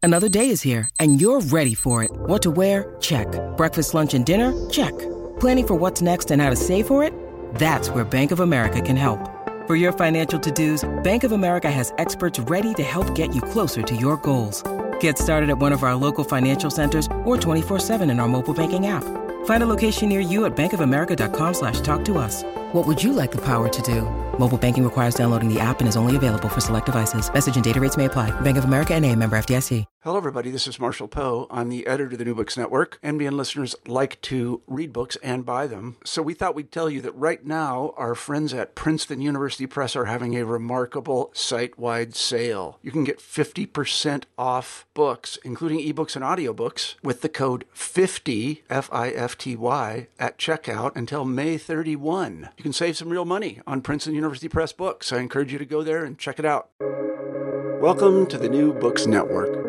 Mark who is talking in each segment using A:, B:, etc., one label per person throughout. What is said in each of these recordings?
A: Another day is here, and you're ready for it. What to wear? Check. Breakfast, lunch, and dinner? Check. Planning for what's next and how to save for it? That's where Bank of America can help. For your financial to-dos, Bank of America has experts ready to help get you closer to your goals. Get started at one of our local financial centers or 24/7 in our mobile banking app. Find a location near you at bankofamerica.com/talktous. What would you like the power to do? Mobile banking requires downloading the app and is only available for select devices. Message and data rates may apply. Bank of America N.A., member FDIC.
B: Hello, everybody. This is Marshall Poe. I'm the editor of the New Books Network. NBN listeners like to read books and buy them. So we thought we'd tell you that right now, our friends at Princeton University Press are having a remarkable site-wide sale. You can get 50% off books, including ebooks and audiobooks, with the code 50, F-I-F-T-Y, at checkout until May 31. You can save some real money on Princeton University Press books. I encourage you to go there and check it out. Welcome to the New Books Network.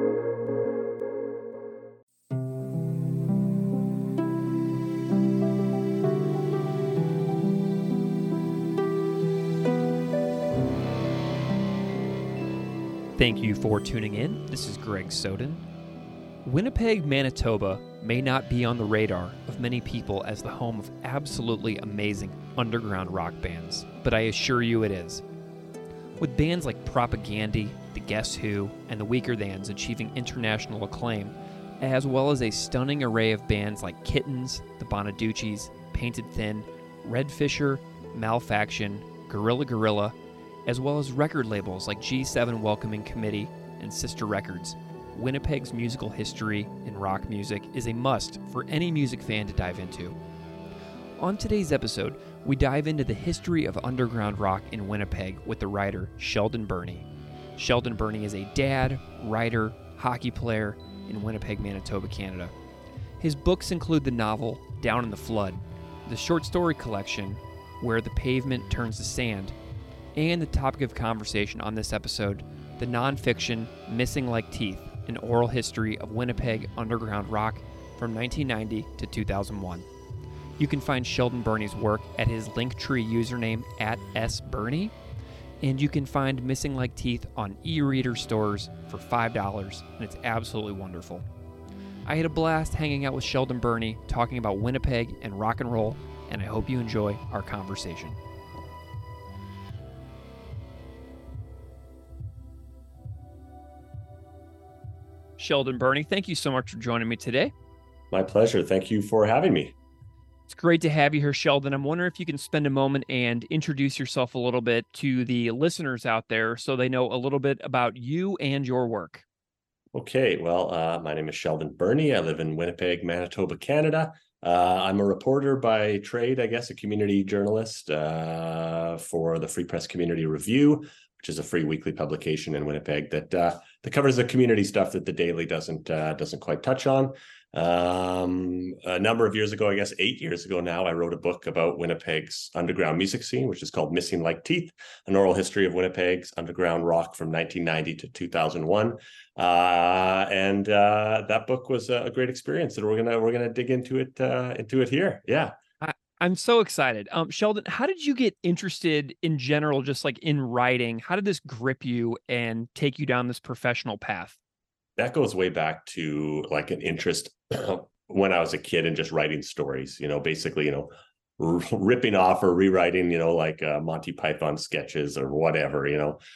C: Thank you for tuning in. This is Greg Soden. Winnipeg, Manitoba may not be on the radar of many people as the home of absolutely amazing underground rock bands, but I assure you it is. With bands like Propagandhi, The Guess Who, and The Weakerthans achieving international acclaim, as well as a stunning array of bands like Kittens, The Bonaduccis, Painted Thin, Red Fisher, Malfaction, Gorilla Gorilla, as well as record labels like G7 Welcoming Committee and Sister Records, Winnipeg's musical history in rock music is a must for any music fan to dive into. On today's episode, we dive into the history of underground rock in Winnipeg with the writer Sheldon Birney. Sheldon Birney is a dad, writer, hockey player in Winnipeg, Manitoba, Canada. His books include the novel Down in the Flood, the short story collection Where the Pavement Turns to Sand, and the topic of conversation on this episode, the nonfiction Missing Like Teeth, an oral history of Winnipeg underground rock from 1990 to 2001. You can find Sheldon Birney's work at his Linktree username at @sbirney, and you can find Missing Like Teeth on e-reader stores for $5, and it's absolutely wonderful. I had a blast hanging out with Sheldon Birney, talking about Winnipeg and rock and roll, and I hope you enjoy our conversation. Sheldon Birney, thank you so much for joining me today.
D: My pleasure. Thank you for having me.
C: It's great to have you here, Sheldon. I'm wondering if you can spend a moment and introduce yourself a little bit to the listeners out there so they know a little bit about you and your work.
D: Okay. Well, my name is Sheldon Birney. I live in Winnipeg, Manitoba, Canada. I'm a reporter by trade, I guess, a community journalist for the Free Press Community Review, which is a free weekly publication in Winnipeg that covers the community stuff that the Daily doesn't quite touch on. A number of years ago, I guess 8 years ago now, I wrote a book about Winnipeg's underground music scene, which is called Missing Like Teeth, an oral history of Winnipeg's underground rock from 1990 to 2001. And that book was a great experience, and we're gonna dig into it here. Yeah.
C: I'm so excited. Sheldon, how did you get interested in general, just like in writing? How did this grip you and take you down this professional path?
D: That goes way back to like an interest when I was a kid in just writing stories, basically, ripping off or rewriting, like Monty Python sketches or whatever,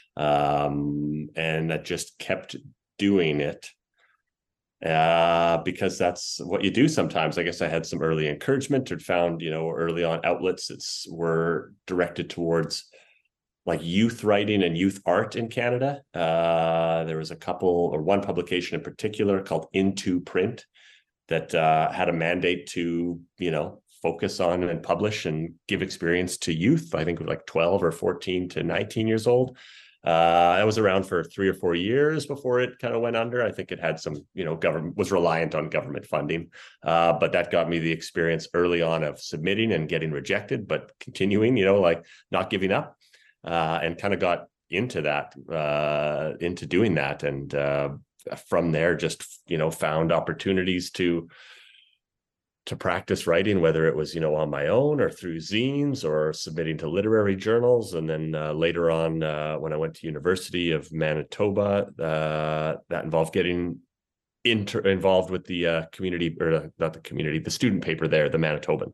D: and I just kept doing it. Because that's what you do sometimes. I guess I had some early encouragement or found, early on outlets that were directed towards like youth writing and youth art in Canada. There was one publication in particular called Into Print that had a mandate to, focus on and publish and give experience to youth. I think it was like 12 or 14 to 19 years old. I was around for 3 or 4 years before it kind of went under. I think it had some, government was reliant on government funding, but that got me the experience early on of submitting and getting rejected, but continuing, like not giving up, and kind of got into that, into doing that. And from there, just, found opportunities to practice writing, whether it was, on my own or through zines or submitting to literary journals. And then later on, when I went to University of Manitoba, that involved getting involved with the community, or not the community, the student paper there, the Manitoban.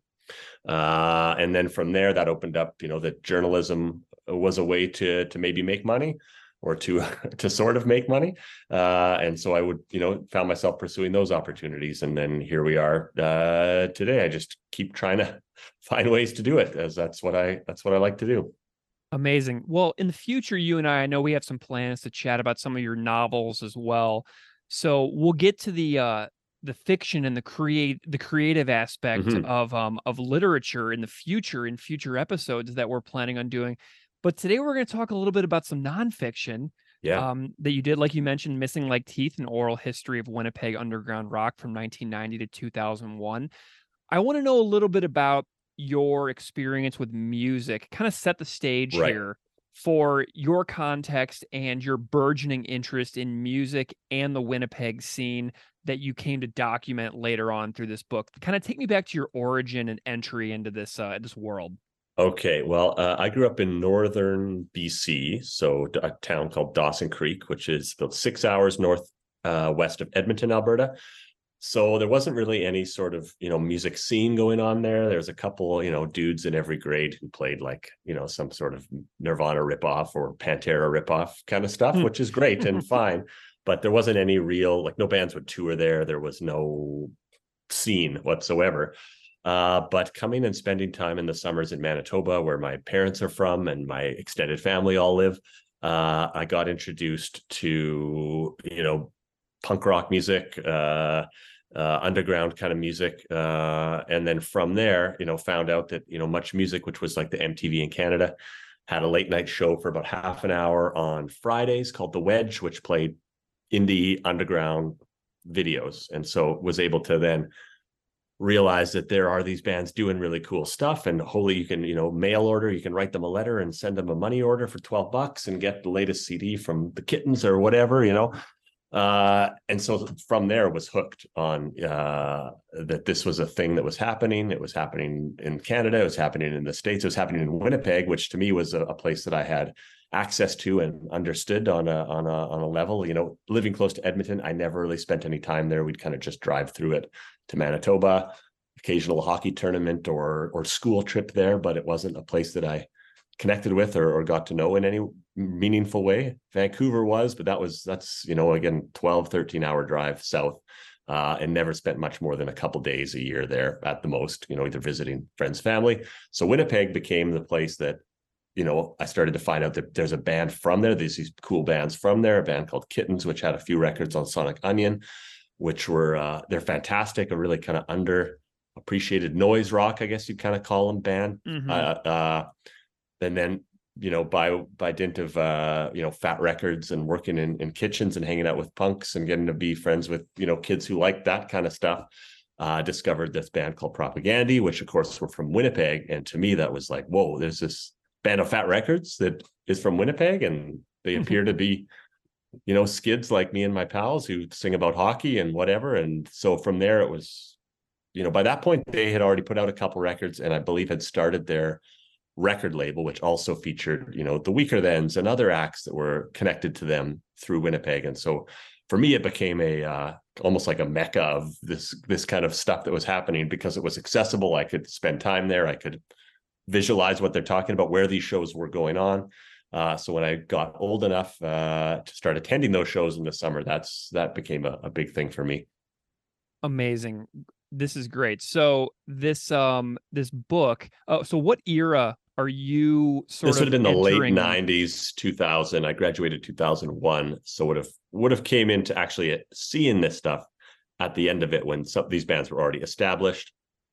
D: And then from there, that opened up, that journalism was a way to maybe make money, or to sort of make money. And so I would, found myself pursuing those opportunities. And then here we are today. I just keep trying to find ways to do it, as that's what I like to do.
C: Amazing. Well, in the future, you and I know we have some plans to chat about some of your novels as well. So we'll get to the fiction and the creative aspect of literature in the future, in future episodes that we're planning on doing. But today we're going to talk a little bit about some nonfiction that you did, like you mentioned, Missing Like Teeth, an oral history of Winnipeg underground rock from 1990 to 2001. I want to know a little bit about your experience with music, kind of set the stage here for your context and your burgeoning interest in music and the Winnipeg scene that you came to document later on through this book. Kind of take me back to your origin and entry into this world.
D: Okay, well, I grew up in northern BC, so a town called Dawson Creek, which is about 6 hours north west of Edmonton, Alberta. So there wasn't really any sort of, music scene going on there. There's a couple, dudes in every grade who played like, some sort of Nirvana ripoff or Pantera ripoff kind of stuff, which is great and fine. But there wasn't any real, like, no bands would tour there. There was no scene whatsoever. But coming and spending time in the summers in Manitoba, where my parents are from and my extended family all live, I got introduced to, punk rock music, underground kind of music. And then from there, found out that, Much Music, which was like the MTV in Canada, had a late night show for about half an hour on Fridays called The Wedge, which played indie underground videos. And so was able to then realize that there are these bands doing really cool stuff, and holy, you can, mail order, you can write them a letter and send them a money order for $12 and get the latest CD from the Kittens or whatever, and so from there was hooked on that this was a thing that was happening. It was happening in Canada, it was happening in the States, it was happening in Winnipeg, which to me was a place that I had access to and understood on a level. Living close to Edmonton, I never really spent any time there. We'd kind of just drive through it to Manitoba, occasional hockey tournament or school trip there, but it wasn't a place that I connected with or got to know in any meaningful way. Vancouver was, but that's again 12-13 hour drive south, and never spent much more than a couple days a year there at the most, either visiting friends, family. So Winnipeg became the place that I started to find out that there's a band from there. There's these cool bands from there, a band called Kittens, which had a few records on Sonic Onion, which were, they're fantastic, a really kind of underappreciated noise rock, I guess you'd kind of call them, band. And then, by dint of, Fat Records and working in kitchens and hanging out with punks and getting to be friends with, kids who like that kind of stuff, discovered this band called Propagandhi, which of course were from Winnipeg. And to me, that was like, whoa, there's this band of Fat Records that is from Winnipeg, and they appear to be, skids like me and my pals who sing about hockey and whatever. And so from there, it was, by that point, they had already put out a couple records, and I believe had started their record label, which also featured, the Weaker Thans and other acts that were connected to them through Winnipeg. And so for me, it became almost like a mecca of this kind of stuff that was happening, because it was accessible. I could spend time there. I could visualize what they're talking about, where these shows were going on. So when I got old enough to start attending those shows in the summer, that became a big thing for me.
C: Amazing. This is great. So this book, so what era are you
D: this would have been the late 90s, 2000. I graduated 2001. So would have came into actually seeing this stuff at the end of it when some of these bands were already established.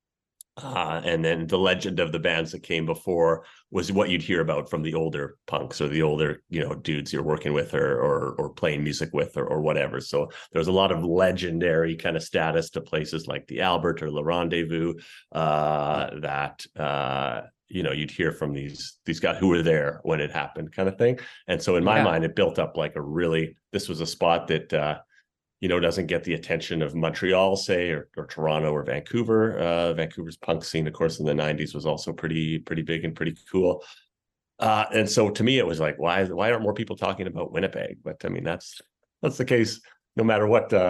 D: And then the legend of the bands that came before was what you'd hear about from the older punks or the older, dudes you're working with or playing music with or whatever. So there's a lot of legendary kind of status to places like the Albert or Le Rendezvous that you'd hear from these guys who were there when it happened, kind of thing. And so in my mind, it built up like this was a spot that doesn't get the attention of Montreal, say, or Toronto or Vancouver. Vancouver's punk scene, of course, in the 90s was also pretty big and pretty cool. And so to me, it was like, why aren't more people talking about Winnipeg? But I mean, that's the case no matter what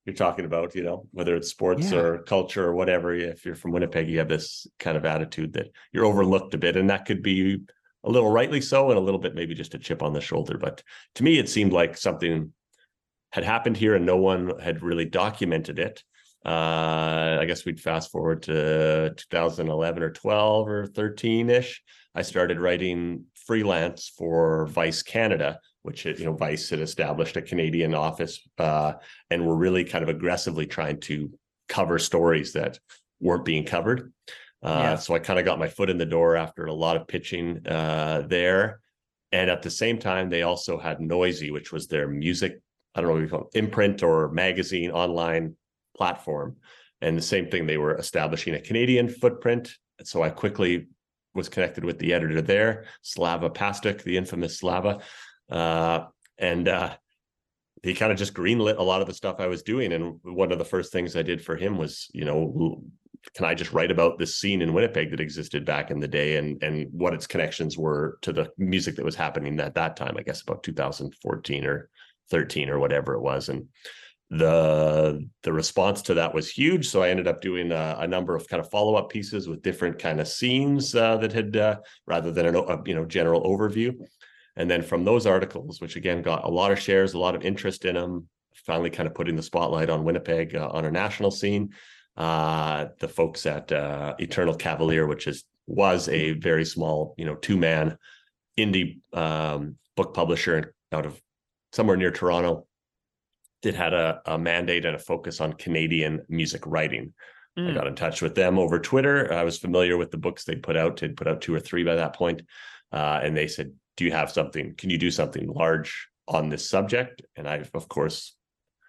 D: you're talking about, whether it's sports or culture or whatever. If you're from Winnipeg, you have this kind of attitude that you're overlooked a bit, and that could be a little rightly so, and a little bit maybe just a chip on the shoulder. But to me, it seemed like something had happened here and no one had really documented it. I guess we'd fast forward to 2011 or 12 or 13-ish. I started writing freelance for Vice Canada, which, Vice had established a Canadian office, and were really kind of aggressively trying to cover stories that weren't being covered. So I kind of got my foot in the door after a lot of pitching there. And at the same time, they also had Noisy, which was their music, I don't know what you call it, imprint or magazine online platform. And the same thing, they were establishing a Canadian footprint. So I quickly was connected with the editor there, Slava Pastuk, the infamous Slava. And he kind of just greenlit a lot of the stuff I was doing. And one of the first things I did for him was, can I just write about this scene in Winnipeg that existed back in the day, and what its connections were to the music that was happening at that time, I guess about 2014 or 13 or whatever it was. And the response to that was huge. So I ended up doing a number of kind of follow-up pieces with different kind of scenes that had, rather than a general overview. And then from those articles, which again got a lot of shares, a lot of interest in them, finally kind of putting the spotlight on Winnipeg on a national scene. The folks at Eternal Cavalier, which was a very small, 2-man indie book publisher out of somewhere near Toronto, that had a mandate and a focus on Canadian music writing. I got in touch with them over Twitter. I was familiar with the books they'd put out. They'd put out 2 or 3 by that point. And they said, do you have something? Can you do something large on this subject? And I, of course,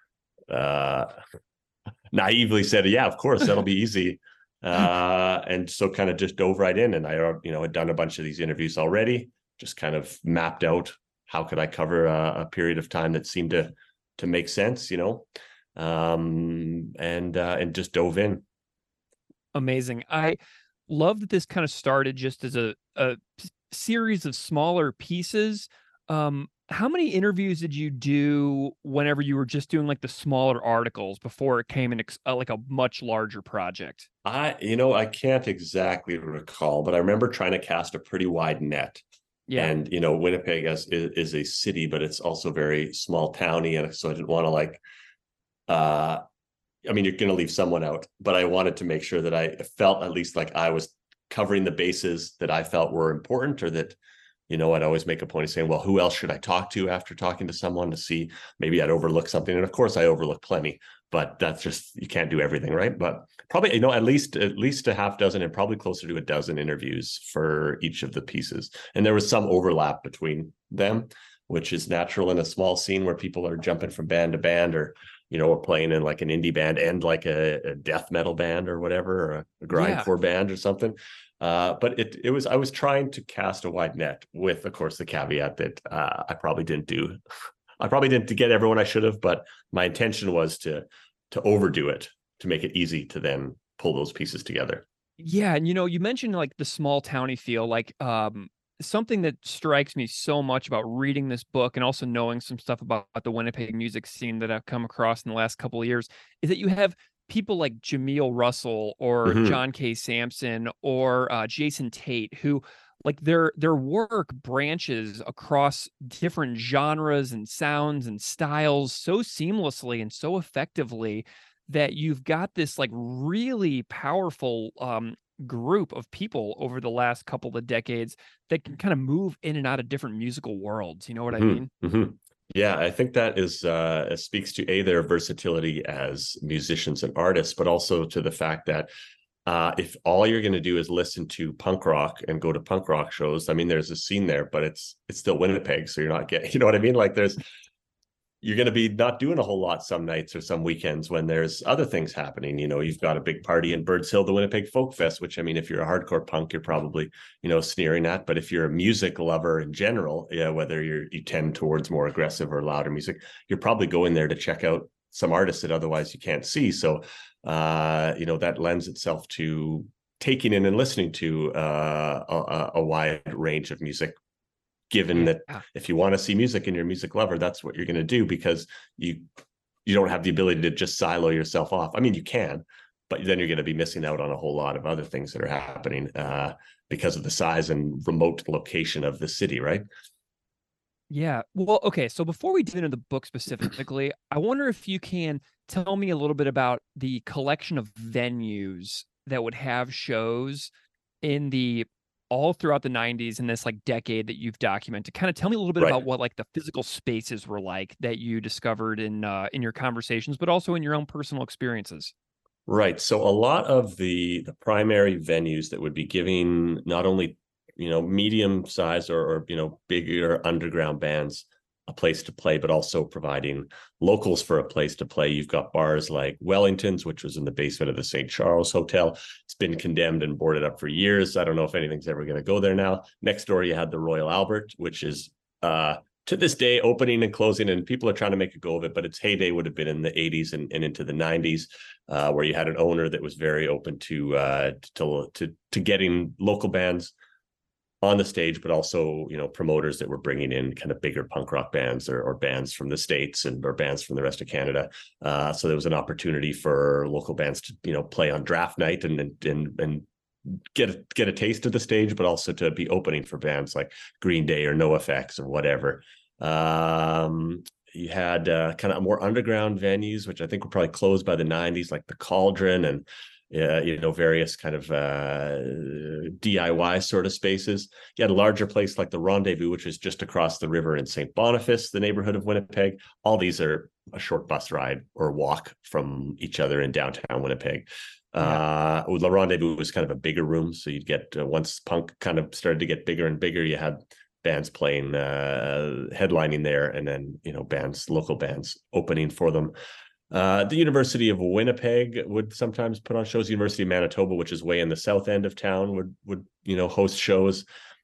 D: naively said, yeah, of course, that'll be easy. And so kind of just dove right in. And I, had done a bunch of these interviews already, just kind of mapped out how could I cover a period of time that seemed to make sense, and just dove in.
C: Amazing. I love that this kind of started just as a series of smaller pieces. How many interviews did you do whenever you were just doing like the smaller articles before it came in like a much larger project?
D: I can't exactly recall, but I remember trying to cast a pretty wide net. Yeah. And, Winnipeg is a city, but it's also very small towny. And so I didn't want to you're going to leave someone out, but I wanted to make sure that I felt at least like I was covering the bases that I felt were important, or that, I'd always make a point of saying, well, who else should I talk to after talking to someone, to see maybe I'd overlook something. And of course I overlook plenty, but that's just, you can't do everything, right? But probably, at least a half dozen and probably closer to a dozen interviews for each of the pieces. And there was some overlap between them, which is natural in a small scene where people are jumping from band to band, or, or playing in like an indie band and like a death metal band or whatever, or a grindcore band or something. But I was trying to cast a wide net, with, of course, the caveat that I probably didn't get everyone I should have, but my intention was to overdo it, to make it easy to then pull those pieces together.
C: Yeah. And, you mentioned like the small towny feel, like something that strikes me so much about reading this book and also knowing some stuff about the Winnipeg music scene that I've come across in the last couple of years is that you have people like Jameel Russell or John K. Sampson or Jason Tate, who like their work branches across different genres and sounds and styles so seamlessly and so effectively that you've got this like really powerful group of people over the last couple of decades that can kind of move in and out of different musical worlds. You know what I mean?
D: Yeah, I think that is speaks to their versatility as musicians and artists, but also to the fact that if all you're going to do is listen to punk rock and go to punk rock shows, I mean, there's a scene there, but it's still Winnipeg, so you're not getting, you know what I mean? Like you're going to be not doing a whole lot some nights or some weekends when there's other things happening. You've got a big party in Birds Hill, the Winnipeg Folk Fest, which, I mean, if you're a hardcore punk, you're probably, sneering at. But if you're a music lover in general, whether you tend towards more aggressive or louder music, you're probably going there to check out some artists that otherwise you can't see. So, that lends itself to taking in and listening to a wide range of music, given that if you want to see music and you're a music lover, that's what you're going to do, because you you don't have the ability to just silo yourself off. I mean, you can, but then you're going to be missing out on a whole lot of other things that are happening because of the size and remote location of the city, right?
C: Yeah. Well, okay. So before we dive into the book specifically, I wonder if you can tell me a little bit about the collection of venues that would have shows in the all throughout the 90s in this like decade that you've documented. Kind of tell me a little bit
D: Right.
C: about what like the physical spaces were like that you discovered in your conversations, but also in your own personal experiences.
D: Right. So a lot of the primary venues that would be giving not only, medium size or bigger underground bands a place to play, but also providing locals for a place to play. You've got bars like Wellington's, which was in the basement of the St. Charles Hotel. It's been condemned and boarded up for years. I don't know if anything's ever going to go there now. Next door, you had the Royal Albert, which is to this day opening and closing, and people are trying to make a go of it, but its heyday would have been in the 80s and into the 90s, where you had an owner that was very open to getting local bands on the stage, but also, promoters that were bringing in kind of bigger punk rock bands or bands from the States or bands from the rest of Canada. So there was an opportunity for local bands to, play on draft night and get a taste of the stage, but also to be opening for bands like Green Day or NoFX or whatever. You had kind of more underground venues, which I think were probably closed by the 90s, like the Cauldron and various kind of DIY sort of spaces. You had a larger place like the Rendezvous, which is just across the river in St. Boniface, the neighborhood of Winnipeg. All these are a short bus ride or walk from each other in downtown Winnipeg. The Rendezvous was kind of a bigger room, so you'd get once punk kind of started to get bigger and bigger, you had bands playing, headlining there, and then local bands opening for them. The University of Winnipeg would sometimes put on shows. University of Manitoba, which is way in the south end of town, would host shows.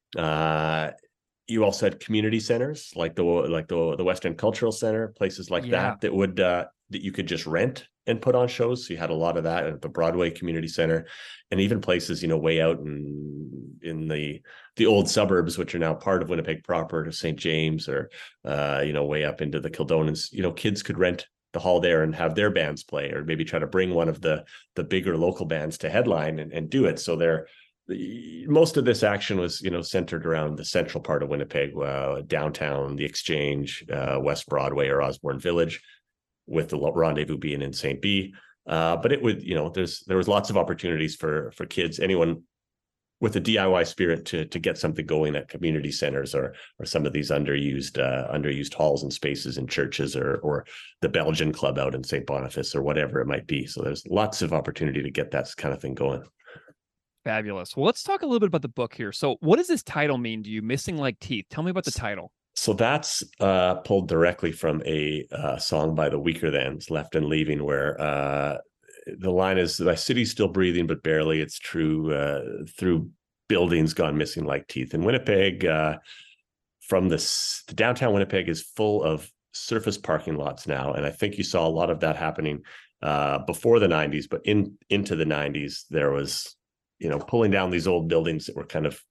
D: You also had community centers like the West End Cultural Center, places like that would that you could just rent and put on shows. So you had a lot of that at the Broadway Community Center, and even places way out in the old suburbs, which are now part of Winnipeg proper, to St. James or way up into the Kildonans. Kids could rent the hall there and have their bands play, or maybe try to bring one of the bigger local bands to headline and do it. So most of this action was centered around the central part of Winnipeg, downtown, the Exchange, West Broadway or Osborne Village, with the Rendezvous being in St. B. But it would there was lots of opportunities for kids, anyone with a DIY spirit to get something going at community centers or some of these underused halls and spaces in churches or the Belgian Club out in St. Boniface or whatever it might be. So there's lots of opportunity to get that kind of thing going.
C: Fabulous. Well, let's talk a little bit about the book here. So what does this title mean to you, Missing Like Teeth? Tell me about the title.
D: So that's pulled directly from a song by the Weakerthans, Left and Leaving, where the line is, "My city's still breathing, but barely. It's true. Through buildings gone missing like teeth." And Winnipeg, from the downtown Winnipeg, is full of surface parking lots now. And I think you saw a lot of that happening before the 90s, but into the 90s, there was, pulling down these old buildings that were kind of,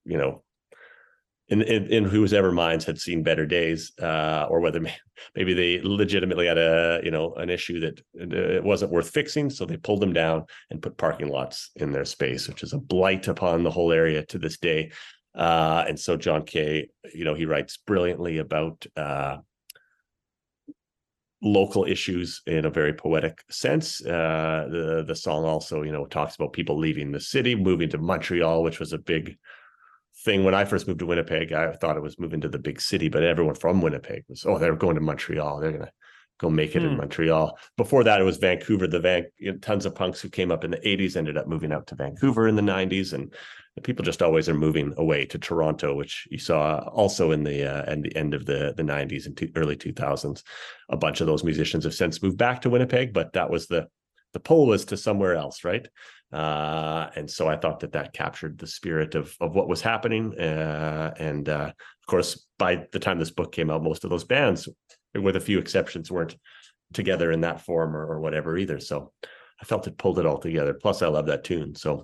D: in whose ever minds had seen better days, or whether maybe they legitimately had an issue that it wasn't worth fixing, so they pulled them down and put parking lots in their space, which is a blight upon the whole area to this day. And so John Kay, he writes brilliantly about local issues in a very poetic sense. The song also, talks about people leaving the city, moving to Montreal, which was a big thing. When I first moved to Winnipeg, I thought it was moving to the big city, but everyone from Winnipeg was, they're going to Montreal. They're going to go make it in Montreal. Before that, it was Vancouver. Tons of punks who came up in the 80s ended up moving out to Vancouver in the 90s. And people just always are moving away to Toronto, which you saw also in the end of the 90s and early 2000s. A bunch of those musicians have since moved back to Winnipeg, but that was the pull was to somewhere else, right? And so I thought that captured the spirit of what was happening. And of course, by the time this book came out, most of those bands, with a few exceptions, weren't together in that form or whatever either. So I felt it pulled it all together. Plus, I love that tune. So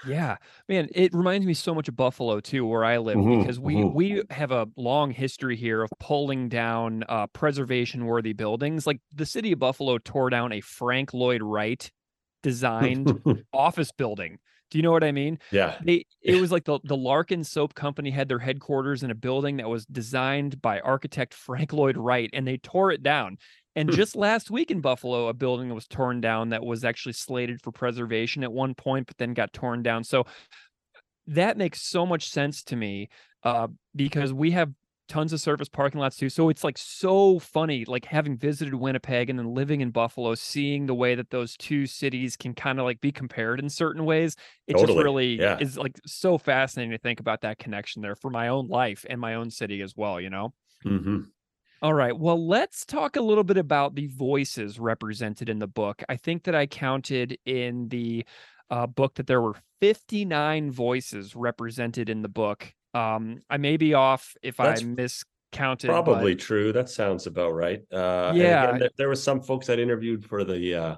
C: Yeah, man, it reminds me so much of Buffalo too, where I live, because we have a long history here of pulling down preservation worthy buildings. Like the city of Buffalo tore down a Frank Lloyd Wright designed office building. Do you know what I mean?
D: Yeah.
C: It was like the Larkin Soap Company had their headquarters in a building that was designed by architect Frank Lloyd Wright, and they tore it down. And just last week in Buffalo, a building was torn down that was actually slated for preservation at one point, but then got torn down. So that makes so much sense to me, because we have tons of surface parking lots too. So it's like so funny, like having visited Winnipeg and then living in Buffalo, seeing the way that those two cities can kind of like be compared in certain ways. It just
D: Totally.
C: really
D: Yeah.
C: is like so fascinating to think about that connection there for my own life and my own city as well, you know? All right. Well, let's talk a little bit about the voices represented in the book. I think that I counted in the book that there were 59 voices represented in the book. I may be off if
D: That's
C: I miscounted.
D: probably
C: but
D: true. That sounds about right. And
C: yeah,
D: again, there were some folks I'd interviewed for the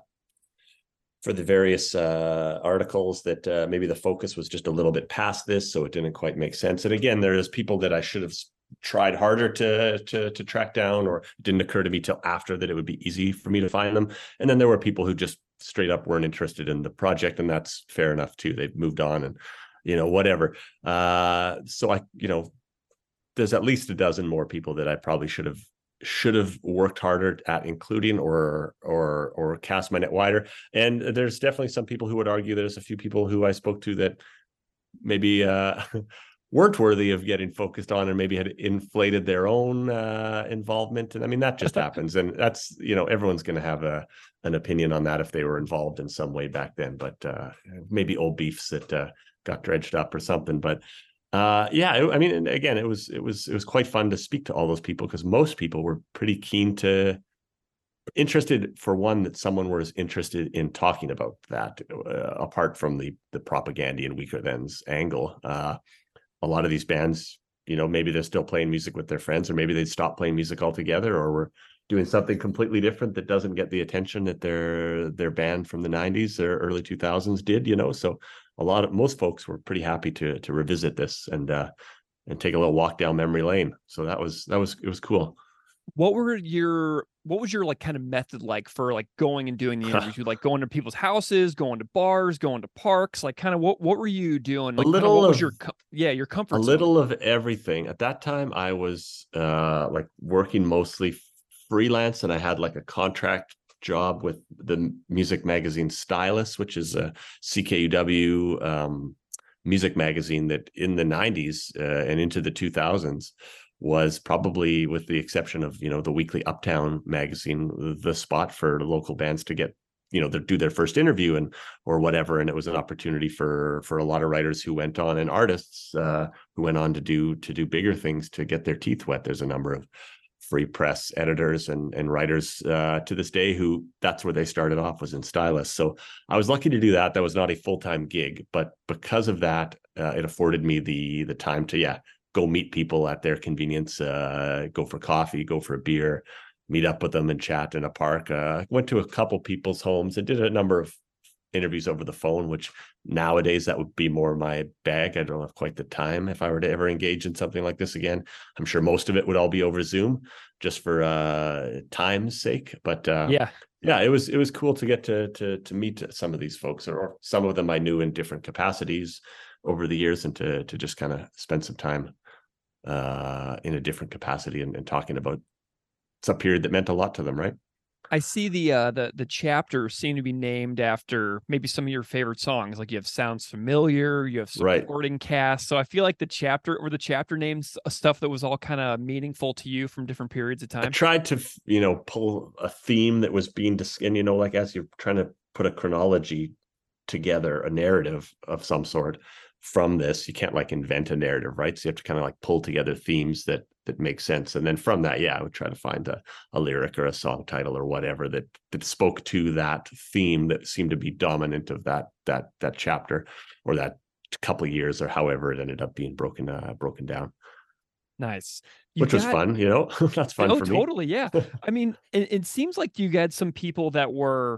D: various articles that maybe the focus was just a little bit past this, so it didn't quite make sense. And again, there's people that I should have tried harder to track down, or it didn't occur to me till after that it would be easy for me to find them. And then there were people who just straight up weren't interested in the project, and that's fair enough too. They've moved on and, whatever. So I, there's at least a dozen more people that I probably should have worked harder at including or cast my net wider. And there's definitely some people who would argue there's a few people who I spoke to that maybe weren't worthy of getting focused on, and maybe had inflated their own involvement. And I mean, that just happens. And that's, everyone's going to have an opinion on that if they were involved in some way back then, but maybe old beefs that got dredged up or something. But I mean, again, it was quite fun to speak to all those people, because most people were pretty interested, for one, that someone was interested in talking about that, apart from the propaganda and weaker thans angle. A lot of these bands, maybe they're still playing music with their friends, or maybe they'd stop playing music altogether, or we're doing something completely different that doesn't get the attention that their band from the 90s or early 2000s did, So most folks were pretty happy to revisit this and take a little walk down memory lane. So it was cool.
C: what was your like kind of method like for like going and doing the interviews? Like going to people's houses, going to bars, going to parks, like kind of what were you doing? Like what was your comfort
D: zone?
C: A
D: little of everything. At that time, I was like working mostly freelance, and I had like a contract job with the music magazine Stylus, which is a CKUW music magazine that in the 90s and into the 2000s was probably, with the exception of, the weekly Uptown magazine, the spot for local bands to get, do their first interview or whatever. And it was an opportunity for a lot of writers who went on, and artists who went on to do bigger things, to get their teeth wet. There's a number of free press editors and writers to this day who, that's where they started off, was in Stylus. So I was lucky to do that. That was not a full-time gig, but because of that, it afforded me the time to, go meet people at their convenience, go for coffee, go for a beer, meet up with them and chat in a park. Went to a couple people's homes and did a number of interviews over the phone, which nowadays that would be more my bag. I don't have quite the time if I were to ever engage in something like this again. I'm sure most of it would all be over Zoom, just for time's sake. But it was cool to get to meet some of these folks, or some of them I knew in different capacities over the years, and to just kind of spend some time in a different capacity and talking about some period that meant a lot to them, right?
C: I see the chapters seem to be named after maybe some of your favorite songs. Like you have Sounds Familiar, you have Supporting Cast. So I feel like the chapter names stuff that was all kind of meaningful to you from different periods of time.
D: I tried to, pull a theme that was being discussed, and, like as you're trying to put a chronology together, a narrative of some sort from this, you can't like invent a narrative, right? So you have to kind of like pull together themes that make sense. And then from that, I would try to find a lyric or a song title or whatever that spoke to that theme that seemed to be dominant of that chapter, or that couple of years, or however it ended up being broken down.
C: Nice.
D: Which was fun, That's fun for me.
C: Oh, totally, yeah. I mean, it seems like you had some people that were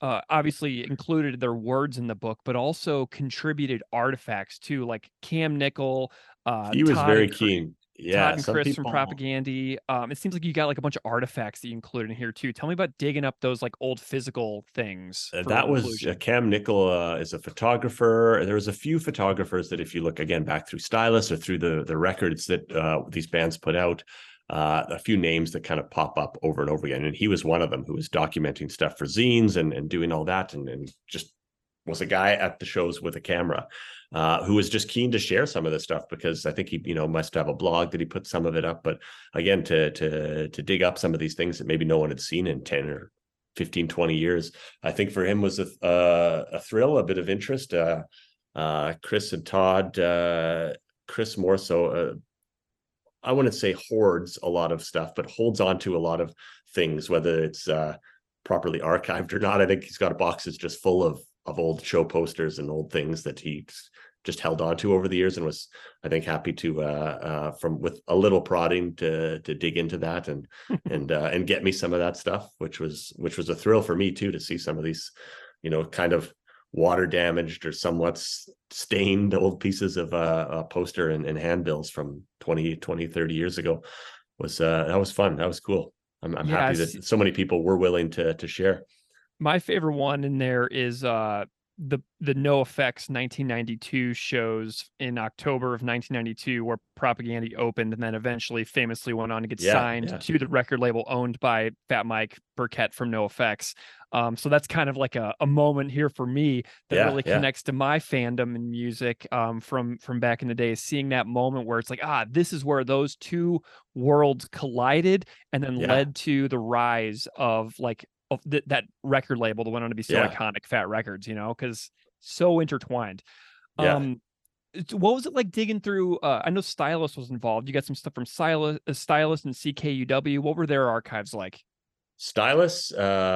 C: obviously included their words in the book, but also contributed artifacts too, like Cam Nickel,
D: He was
C: Todd
D: very
C: and
D: keen.
C: Todd
D: Yeah,
C: and
D: some
C: Chris from
D: people.
C: Propagandy. It seems like you got like a bunch of artifacts that you included in here too. Tell me about digging up those like old physical things for
D: That was
C: inclusion.
D: Cam Nickel is a photographer. There was a few photographers that, if you look again back through Stylus or through the records that these bands put out, a few names that kind of pop up over and over again. And he was one of them who was documenting stuff for zines and doing all that, and just was a guy at the shows with a camera, who was just keen to share some of this stuff, because I think he, must have a blog that he put some of it up. But again, to dig up some of these things that maybe no one had seen in 10 or 15, 20 years, I think for him was a thrill, a bit of interest. Chris and Todd, Chris more so, I wouldn't say hoards a lot of stuff, but holds on to a lot of things, whether it's properly archived or not. I think he's got a box that's just full of old show posters and old things that he just held on to over the years, and was, I think, happy to from with a little prodding to dig into that and get me some of that stuff, which was a thrill for me too, to see some of these, kind of water damaged or somewhat stained old pieces of a poster and handbills from 20, 30 years ago. That was fun. That was cool. I'm happy
C: Yes,
D: that so many people were willing to share.
C: my favorite one in there is the NoFX 1992 shows in October of 1992, where Propagandy opened and then eventually famously went on to get signed to the record label owned by Fat Mike Burkett from NoFX. So that's kind of like a moment here for me that really connects to my fandom in music, from back in the day, seeing that moment where it's like, this is where those two worlds collided and then led to the rise of like that record label that went on to be so iconic, Fat Records, because so intertwined. What was it like digging through? I know Stylus was involved. You got some stuff from Stylus and CKUW. What were their archives like?
D: Stylus,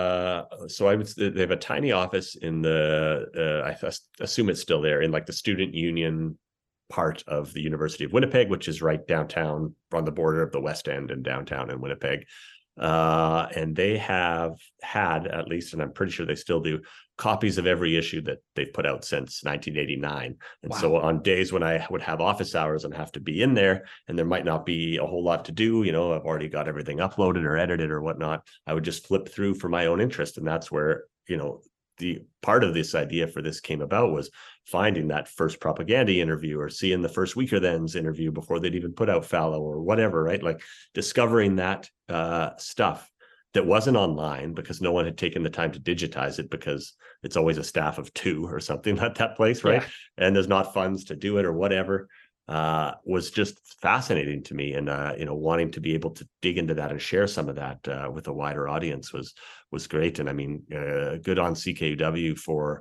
D: so they have a tiny office in the, I assume it's still there, in like the student union part of the University of Winnipeg, which is right downtown on the border of the West End and downtown in Winnipeg. And they have had, at least, and I'm pretty sure they still do, copies of every issue that they've put out since 1989. And so on days when I would have office hours and have to be in there, and there might not be a whole lot to do, I've already got everything uploaded or edited or whatnot, I would just flip through for my own interest. And that's where, the part of this idea for this came about, was finding that first Propagandy interview, or seeing the first Weaker Thans interview before they'd even put out Fallow or whatever, right? Like discovering that stuff that wasn't online, because no one had taken the time to digitize it, because it's always a staff of 2 or something at that place, right? And there's not funds to do it or whatever. Was just fascinating to me, and wanting to be able to dig into that and share some of that with a wider audience was great. And I mean, good on CKUW for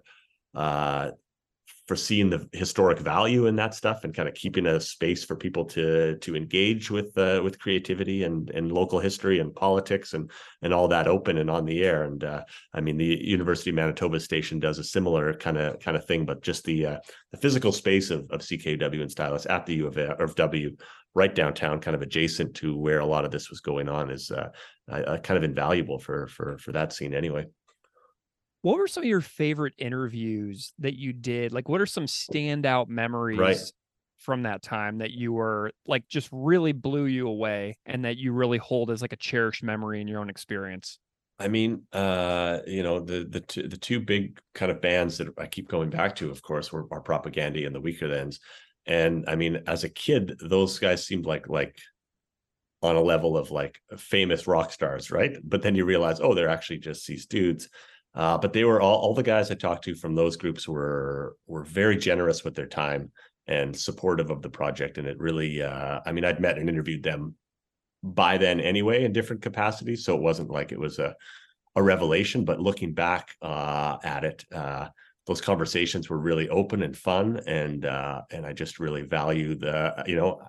D: seeing the historic value in that stuff, and kind of keeping a space for people to engage with creativity and local history and politics and all that open and on the air. And I mean, the University of Manitoba station does a similar kind of thing, but just the physical space of CKUW and Stylus at the U of W, right downtown, kind of adjacent to where a lot of this was going on, is kind of invaluable for that scene anyway.
C: What were some of your favorite interviews that you did? Like, what are some standout memories from that time that you were like, just really blew you away, and that you really hold as like a cherished memory in your own experience?
D: I mean, the two big kind of bands that I keep going back to, of course, were Propagandy and the Weaker Thans. And I mean, as a kid, those guys seemed like on a level of like famous rock stars, right? But then you realize, they're actually just these dudes. But they were all the guys I talked to from those groups were very generous with their time and supportive of the project. And it really, I mean, I'd met and interviewed them by then anyway in different capacities, so it wasn't like it was a revelation. But looking back at it, those conversations were really open and fun, and I just really value the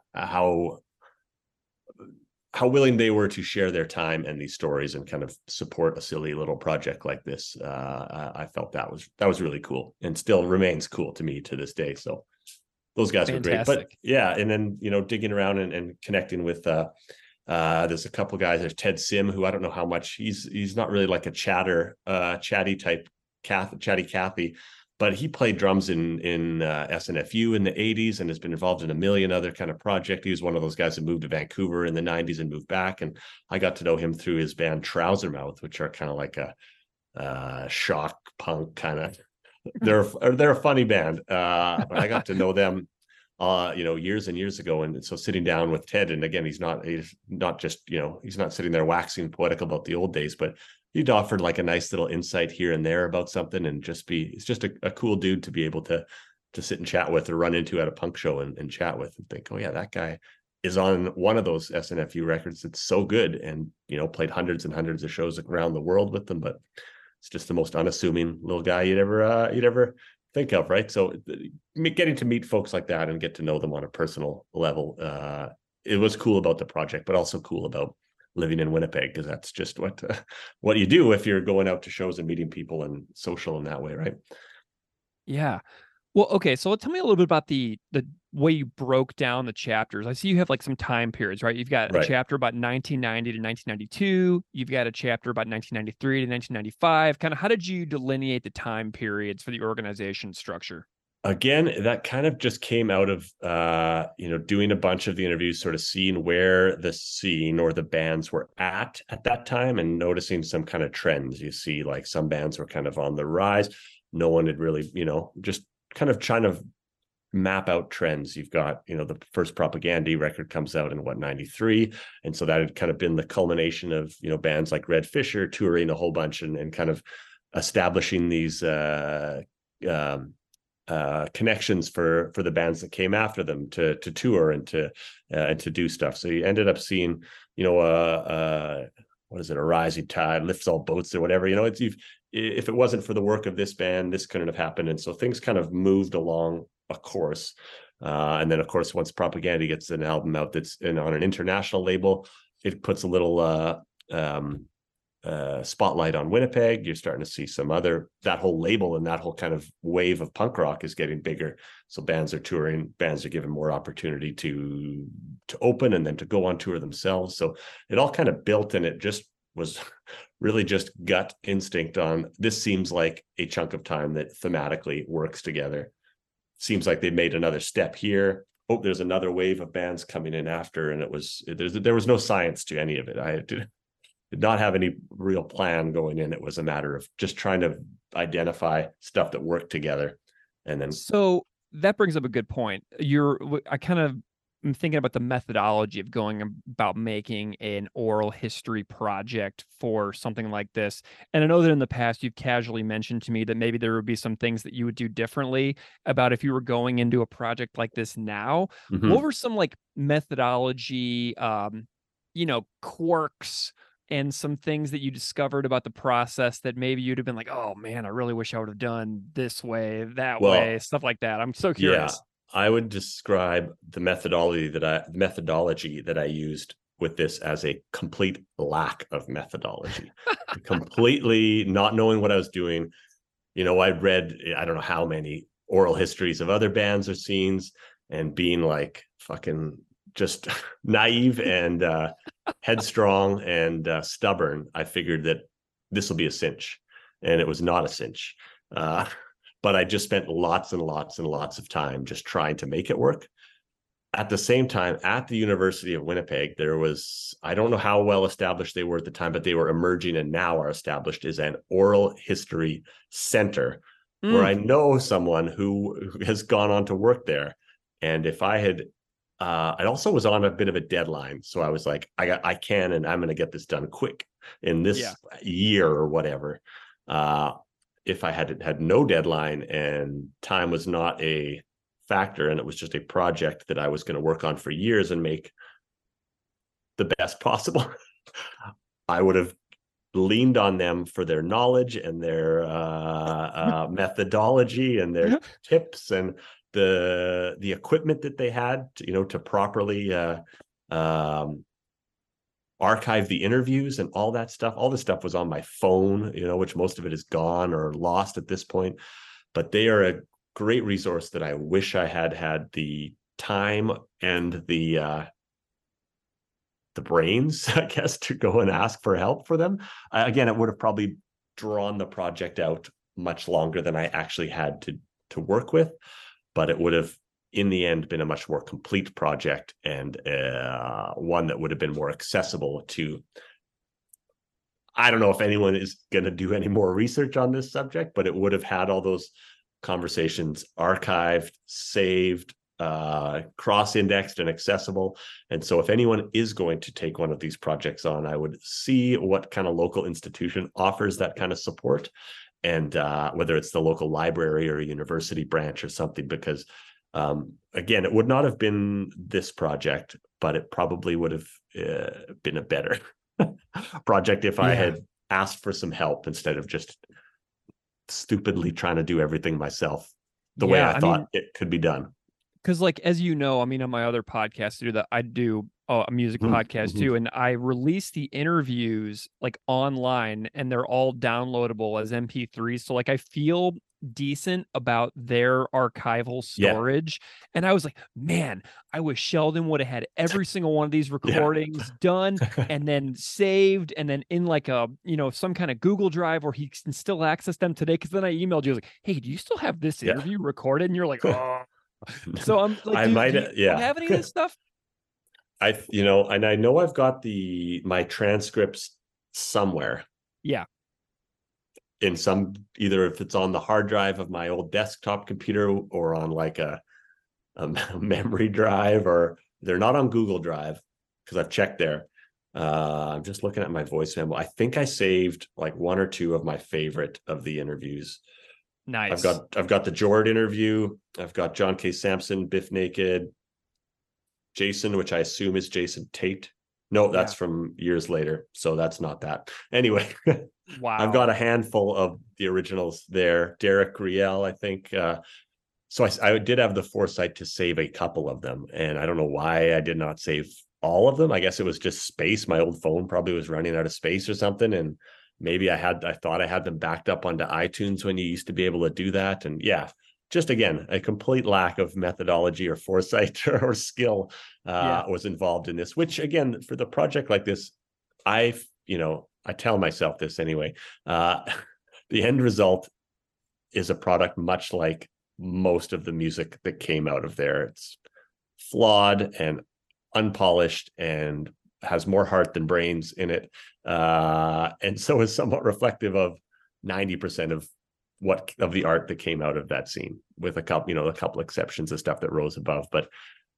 D: how willing they were to share their time and these stories and kind of support a silly little project like this. I felt that was really cool, and still remains cool to me to this day. So those guys were great. But yeah, and then digging around and connecting with there's a couple of guys. There's Ted Sim, who I don't know how much he's not really like a chatty type Chatty Cathy. But he played drums in SNFU in the 80s and has been involved in a million other kind of projects. He was one of those guys that moved to Vancouver in the 90s and moved back. And I got to know him through his band Trousermouth, which are kind of like a shock punk kind of. They're a funny band. But I got to know them years and years ago. And so sitting down with Ted, and again, he's not just, he's not sitting there waxing poetical about the old days, but he'd offered like a nice little insight here and there about something, and it's just a cool dude to be able to sit and chat with or run into at a punk show and chat with and think, oh yeah, that guy is on one of those SNFU records. It's so good. And, played hundreds and hundreds of shows around the world with them, but it's just the most unassuming little guy you'd ever think of. Right. So getting to meet folks like that and get to know them on a personal level, it was cool about the project, but also cool about living in Winnipeg, because that's just what you do if you're going out to shows and meeting people and social in that way, right?
C: Yeah. Well, okay, so tell me a little bit about the way you broke down the chapters. I see you have like some time periods, right? You've got a chapter about 1990 to 1992. You've got a chapter about 1993 to 1995. Kind of how did you delineate the time periods for the organization structure?
D: Again, that kind of just came out of, doing a bunch of the interviews, sort of seeing where the scene or the bands were at that time and noticing some kind of trends. You see like some bands were kind of on the rise. No one had really, just kind of trying to map out trends. You've got, the first Propagandhi record comes out in 93. And so that had kind of been the culmination of, bands like Red Fisher touring a whole bunch and kind of establishing these, connections for the bands that came after them to tour and to do stuff. So you ended up seeing, what is it? A rising tide lifts all boats or whatever. If it wasn't for the work of this band, this couldn't have happened. And so things kind of moved along a course. And then, of course, once Propagandhi gets an album out that's on an international label, it puts a little spotlight on Winnipeg. You're starting to see that whole label and that whole kind of wave of punk rock is getting bigger. So bands are touring, bands are given more opportunity to open and then to go on tour themselves. So it all kind of built, and it just was really just gut instinct on, this seems like a chunk of time that thematically works together. Seems like they made another step here. Oh, there's another wave of bands coming in after. And there was no science to any of it. I did not have any real plan going in. It was a matter of just trying to identify stuff that worked together. And then,
C: so that brings up a good point. I'm thinking about the methodology of going about making an oral history project for something like this. And I know that in the past, you've casually mentioned to me that maybe there would be some things that you would do differently about if you were going into a project like this now. Mm-hmm. What were some like methodology, quirks and some things that you discovered about the process that maybe you'd have been like, oh man, I really wish I would have done this way, way, stuff like that. I'm so curious.
D: Yeah. I would describe the methodology that I used with this as a complete lack of methodology, completely not knowing what I was doing. I read, I don't know how many oral histories of other bands or scenes, and being like fucking just naive and headstrong and stubborn, I figured that this will be a cinch, and it was not a cinch. But I just spent lots and lots and lots of time just trying to make it work. At the same time, at the University of Winnipeg, there was, I don't know how well established they were at the time, but they were emerging and now are established as an oral history center where I know someone who has gone on to work there. And if I had, I also was on a bit of a deadline. So I was like, I can, and I'm going to get this done quick in this year or whatever. If I had no deadline and time was not a factor, and it was just a project that I was going to work on for years and make the best possible, I would have leaned on them for their knowledge and their methodology and their tips and the equipment that they had to properly archive the interviews and all that stuff. All this stuff was on my phone, which most of it is gone or lost at this point. But they are a great resource that I wish I had the time and the brains, I guess, to go and ask for help for them. Again, it would have probably drawn the project out much longer than I actually had to work with, but it would have in the end been a much more complete project, and one that would have been more accessible to. I don't know if anyone is going to do any more research on this subject, but it would have had all those conversations archived, saved, cross-indexed and accessible. And so if anyone is going to take one of these projects on, I would see what kind of local institution offers that kind of support, and whether it's the local library or a university branch or something, because again, it would not have been this project, but it probably would have been a better project if I had asked for some help instead of just stupidly trying to do everything myself the way I thought it could be done.
C: Because, like, as you know, I mean, on my other podcast, I do a music podcast too, and I release the interviews like online, and they're all downloadable as MP3s. So, like, I feel decent about their archival storage. And I was like, man, I wish Sheldon would have had every single one of these recordings done and then saved, and then in like a, some kind of Google Drive where he can still access them today. Because then I emailed you, I was like, hey, do you still have this interview recorded? And you're like, oh. So I'm like, do you have any of this stuff?
D: And I know I've got my transcripts somewhere.
C: Yeah.
D: In some, either if it's on the hard drive of my old desktop computer or on like a memory drive, or they're not on Google Drive because I've checked there. I'm just looking at my voice memo. I think I saved like one or two of my favorite of the interviews.
C: Nice.
D: I've got the Jord interview. I've got John K. Samson, Biff Naked, Jason, which I assume is Jason Tate. No, that's from years later. So that's not that. Anyway, wow. I've got a handful of the originals there. Derek Riel, I think. So I did have the foresight to save a couple of them. And I don't know why I did not save all of them. I guess it was just space. My old phone probably was running out of space or something. And maybe I thought I had them backed up onto iTunes when you used to be able to do that. And just again, a complete lack of methodology or foresight or skill was involved in this, which again, for the project like this, I tell myself this anyway, the end result is a product much like most of the music that came out of there. It's flawed and unpolished and has more heart than brains in it. And so is somewhat reflective of 90% of the art that came out of that scene, with a couple exceptions of stuff that rose above. But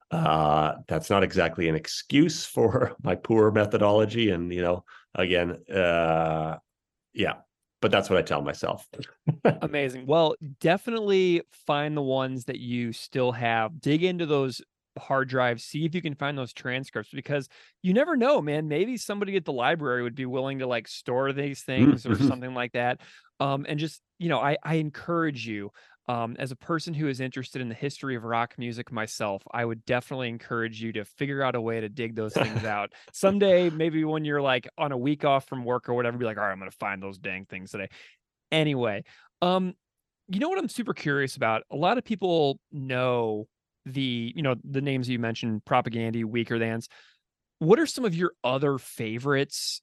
D: that's not exactly an excuse for my poor methodology. And, again, but that's what I tell myself.
C: Amazing. Well, definitely find the ones that you still have. Dig into those hard drives, see if you can find those transcripts, because you never know, man. Maybe somebody at the library would be willing to like store these things or something like that. And just, I encourage you, as a person who is interested in the history of rock music myself, I would definitely encourage you to figure out a way to dig those things out. Someday, maybe when you're like on a week off from work or whatever, be like, all right, I'm going to find those dang things today. Anyway, you know what I'm super curious about? A lot of people know the names you mentioned, Propagandhi, Weakerthans. What are some of your other favorites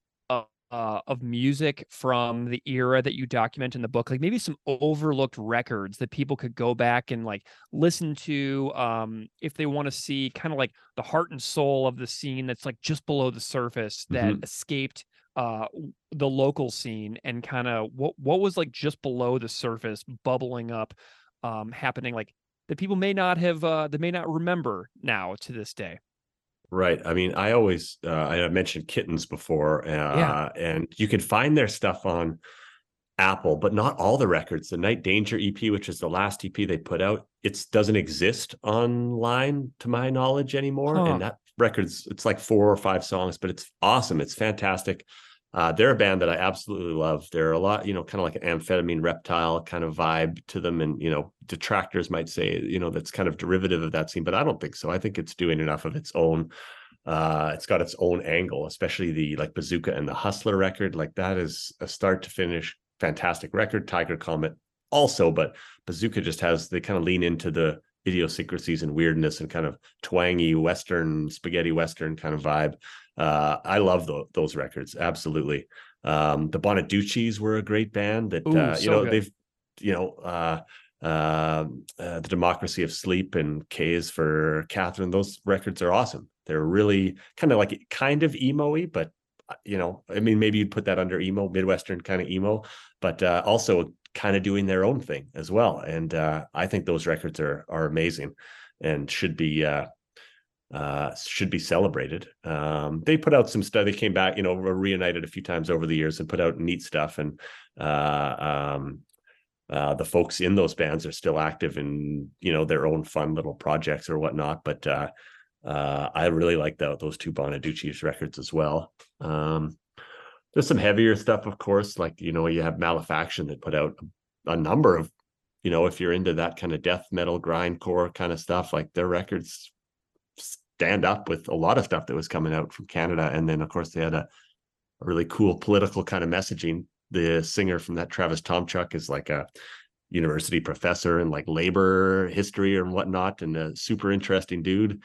C: of music from the era that you document in the book? Like maybe some overlooked records that people could go back and like listen to if they want to see kind of like the heart and soul of the scene that's like just below the surface that escaped the local scene, and kind of what was like just below the surface bubbling up, happening, like that people may not have, they may not remember now to this day.
D: Right. I mean, I always, I mentioned Kittens before, and you can find their stuff on Apple, but not all the records. The Night Danger EP, which is the last EP they put out, it doesn't exist online to my knowledge anymore. And that record's, it's like 4 or 5 songs, but it's awesome. It's fantastic. They're a band that I absolutely love. They're a lot, kind of like an Amphetamine Reptile kind of vibe to them. And, detractors might say, that's kind of derivative of that scene, but I don't think so. I think it's doing enough of its own. It's got its own angle, especially the like Bazooka and the Hustler record. Like that is a start to finish fantastic record. Tiger Comet also, but Bazooka just they kind of lean into the idiosyncrasies and weirdness and kind of twangy Western, spaghetti Western kind of vibe. I love those records. Absolutely. The Bonaducci's were a great band that, the Democracy of Sleep and K is for Catherine. Those records are awesome. They're really kind of emo-y, but I mean, maybe you'd put that under emo, Midwestern kind of emo, but also kind of doing their own thing as well. And I think those records are amazing and should be celebrated. They put out some stuff. They came back, were reunited a few times over the years and put out neat stuff. And the folks in those bands are still active in, their own fun little projects or whatnot. But I really like those two Bonaducci's records as well. There's some heavier stuff, of course, like, you have Malefaction that put out a number of, if you're into that kind of death metal, grindcore kind of stuff, like their records stand up with a lot of stuff that was coming out from Canada. And then, of course, they had a really cool political kind of messaging. The singer from that, Travis Tomchuk, is like a university professor in like labor history and whatnot, and a super interesting dude.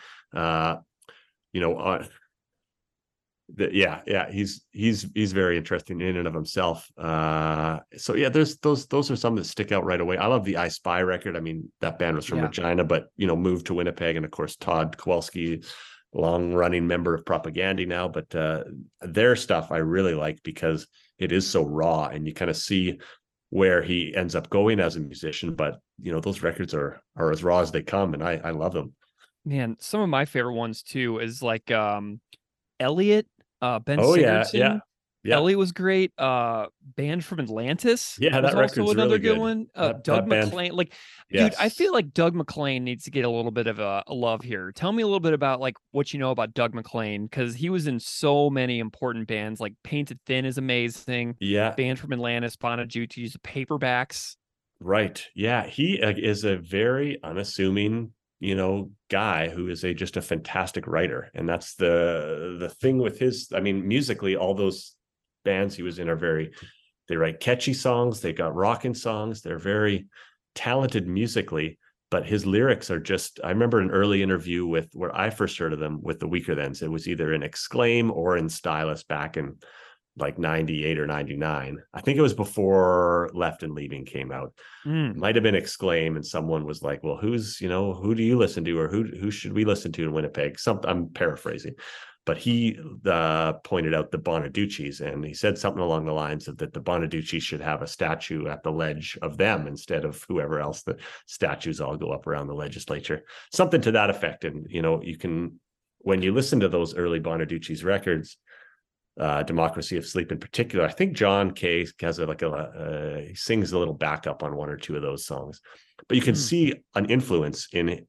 D: He's very interesting in and of himself. So yeah, those are some that stick out right away. I love the I Spy record. I mean, that band was from Regina, but moved to Winnipeg, and of course Todd Kowalski, long running member of Propaganda now. But their stuff I really like because it is so raw, and you kind of see where he ends up going as a musician. But those records are as raw as they come, and I love them.
C: Man, some of my favorite ones too is like Elliot, Ben
D: Oh
C: Sigurdsson.
D: yeah.
C: Elliot was great. Band from Atlantis.
D: Yeah, that
C: was also another
D: really
C: good one. Doug McClain. Like, dude, I feel like Doug McClain needs to get a little bit of a love here. Tell me a little bit about like what you know about Doug McClain, because he was in so many important bands. Like Painted Thin is amazing.
D: Yeah.
C: Band from Atlantis, Bonaducci's, Paperbacks.
D: Right. Yeah, he is a very unassuming guy who is just a fantastic writer. And that's the thing with his, I mean, musically, all those bands he was in they write catchy songs. They got rocking songs. They're very talented musically, but his lyrics are just, I remember an early interview where I first heard of them with the Weakerthans. It was either in Exclaim or in Stylus back in like 98 or 99. I think it was before Left and Leaving came out. Might have been Exclaim, and someone was like, well, who do you listen to, or who should we listen to in Winnipeg? I'm paraphrasing, but he pointed out the Bonaducci's, and he said something along the lines of that the Bonaducci's should have a statue at the ledge of them instead of whoever else. The statues all go up around the legislature, something to that effect. And you can, when you listen to those early Bonaducci's records, Democracy of Sleep in particular, I think John Kay has he sings a little backup on one or two of those songs, but you can see an influence in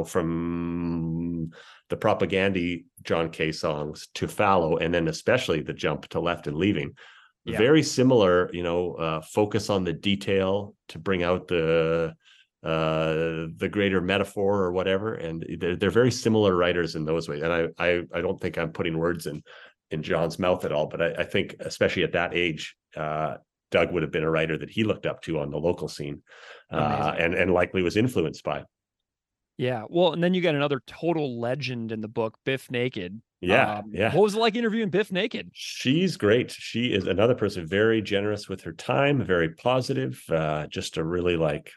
D: from the Propaganda John Kay songs to Fallow, and then especially the jump to Left and Leaving. Very similar, focus on the detail to bring out the greater metaphor or whatever, and they're very similar writers in those ways. And I don't think I'm putting words in John's mouth at all, but I think especially at that age, Doug would have been a writer that he looked up to on the local scene, and likely was influenced by.
C: Yeah, well, and then you got another total legend in the book, Biff Naked.
D: Yeah.
C: What was it like interviewing Biff Naked?
D: She's great. She is another person very generous with her time, very positive, just a really like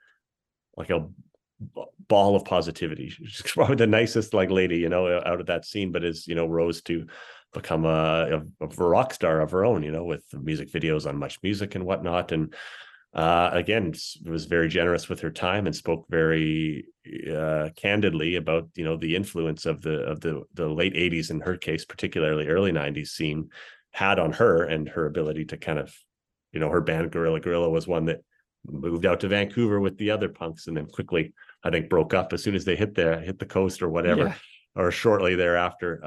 D: a ball of positivity. She's probably the nicest lady, out of that scene, but is, rose to become a rock star of her own, with music videos on Much Music and whatnot. And again, was very generous with her time and spoke very candidly about, the influence of the late 80s, in her case, particularly early 90s scene, had on her and her ability to kind of, her band Gorilla was one that moved out to Vancouver with the other punks, and then quickly, I think, broke up as soon as they hit the coast or whatever, or shortly thereafter.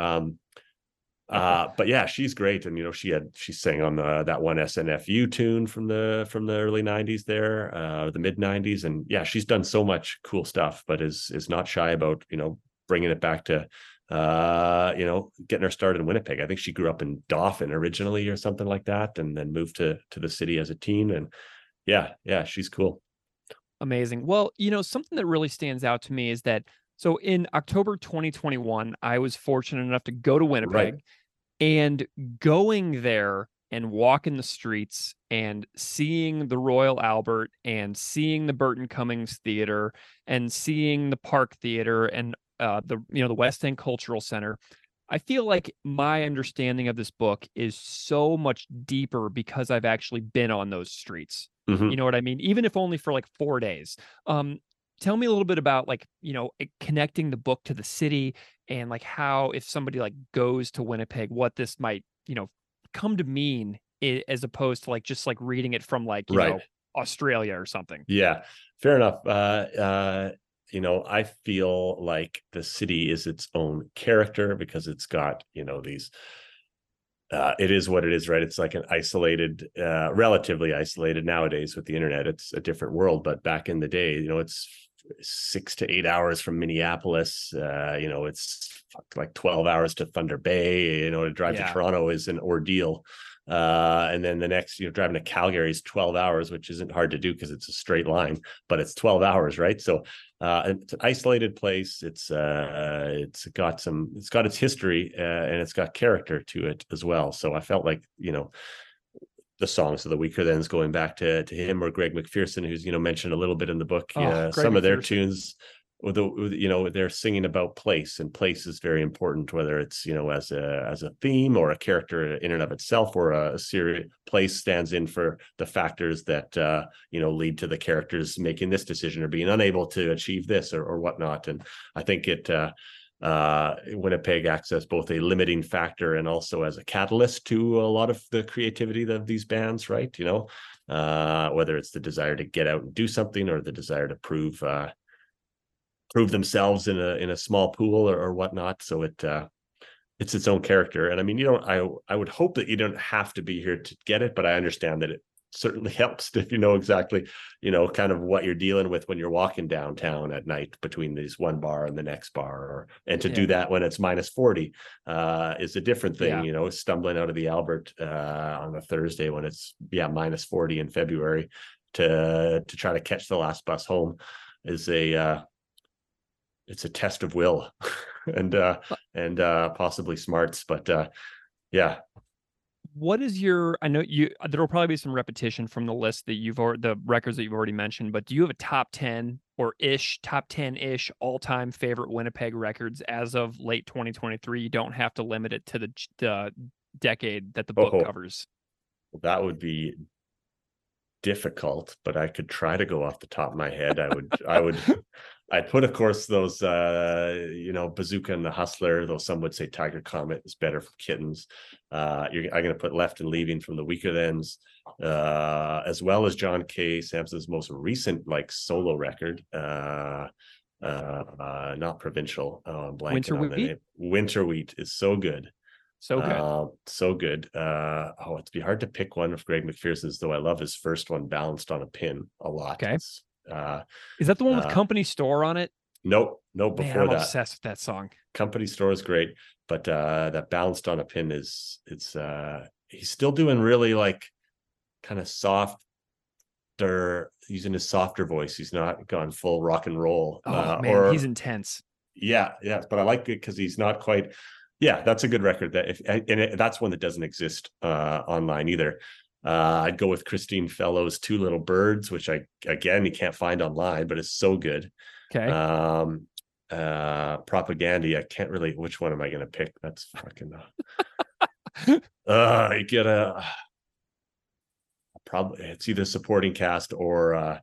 D: But yeah, she's great. And, she sang on that one SNFU tune from the early 90s there, the mid 90s. And yeah, she's done so much cool stuff, but is not shy about, bringing it back to, getting her started in Winnipeg. I think she grew up in Dauphin originally or something like that, and then moved to the city as a teen. And yeah, she's cool.
C: Amazing. Well, something that really stands out to me is that, so in October 2021, I was fortunate enough to go to Winnipeg.
D: Right.
C: And going there, and walking the streets and seeing the Royal Albert and seeing the Burton Cummings Theater and seeing the Park Theater and the West End Cultural Center, I feel like my understanding of this book is so much deeper because I've actually been on those streets.
D: Mhm.
C: You know what I mean? Even if only for like 4 days. Tell me a little bit about like, connecting the book to the city and like how, if somebody like goes to Winnipeg, what this might, come to mean as opposed to like just like reading it from like,
D: Right.
C: Australia or something.
D: Yeah, fair enough. I feel like the city is its own character because it's got, these it is what it is, right? It's like an isolated, relatively isolated nowadays with the internet. It's a different world, but back in the day, it's 6 to 8 hours from Minneapolis. It's like 12 hours to Thunder Bay. To drive to Toronto is an ordeal. And then the next, driving to Calgary is 12 hours, which isn't hard to do because it's a straight line, but it's 12 hours, right? So it's an isolated place. It's got its history and it's got character to it as well. So I felt like, the songs of the Weaker Thans going back to him or Greg McPherson, who's, mentioned a little bit in the book, some of their tunes, they're singing about place, and place is very important, whether it's, as a theme or a character in and of itself, or a series. Place stands in for the factors that, lead to the characters making this decision or being unable to achieve this or whatnot. And I think Winnipeg acts as both a limiting factor and also as a catalyst to a lot of the creativity of these bands, right? Whether it's the desire to get out and do something or the desire to prove themselves in a small pool or whatnot. So it's its own character. And I mean, I would hope that you don't have to be here to get it, but I understand that it certainly helps if you know exactly, kind of what you're dealing with when you're walking downtown at night between this one bar and the next bar, and to do that when it's minus 40 is a different thing. Stumbling out of the Albert on a Thursday when it's minus 40 in February to try to catch the last bus home is it's a test of will and possibly smarts, but
C: What is I know there'll probably be some repetition from the list that the records that you've already mentioned, but do you have a top 10 ish all-time favorite Winnipeg records as of late 2023? You don't have to limit it to the decade that the book covers.
D: That would be difficult, but I could try to go off the top of my head. I'd put, of course, those Bazooka and the Hustler, though some would say Tiger Comet is better for Kittens. I'm going to put Left and Leaving from the Weaker Thans, as well as John K. Samson's most recent solo record, not Provincial.
C: Winter Wheat.
D: Winter Wheat is so good.
C: So good.
D: So good. It'd be hard to pick one of Greg McPherson's, though I love his first one, Balanced on a Pin, a lot.
C: Okay. Is that the one with Company Store on it?
D: No, before
C: I'm
D: that.
C: obsessed with that song.
D: Company Store is great, but that Balanced on a Pin he's still doing really kind of soft, using his softer voice. He's not gone full rock and roll.
C: He's intense.
D: Yeah, but I like it because he's not quite. Yeah, that's a good record. That's one that doesn't exist online either. I'd go with Christine Fellow's Two Little Birds, which you can't find online, but it's so good.
C: Okay.
D: Propaganda. I can't really. Which one am I going to pick? That's fucking. You get probably it's either supporting cast or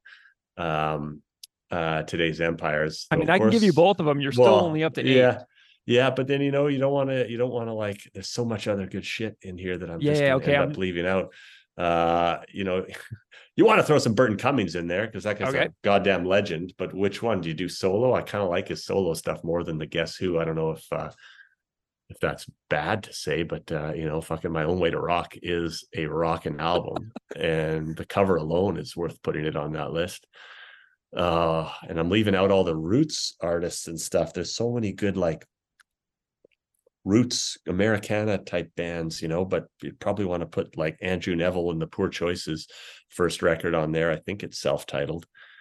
D: Today's Empires.
C: I mean, I can give you both of them. You're still only up to 8.
D: Yeah, but then you don't want to there's so much other good shit in here that I'm just gonna end up leaving out. You want to throw some Burton Cummings in there because that guy's a goddamn legend. But which one do you do solo? I kind of like his solo stuff more than the Guess Who. I don't know if that's bad to say, but fucking My Own Way to Rock is a rockin' album, and the cover alone is worth putting it on that list. And I'm leaving out all the Roots artists and stuff. There's so many good Roots Americana type bands, but you'd probably want to put Andrew Neville and the Poor Choices first record on there. I think it's self-titled.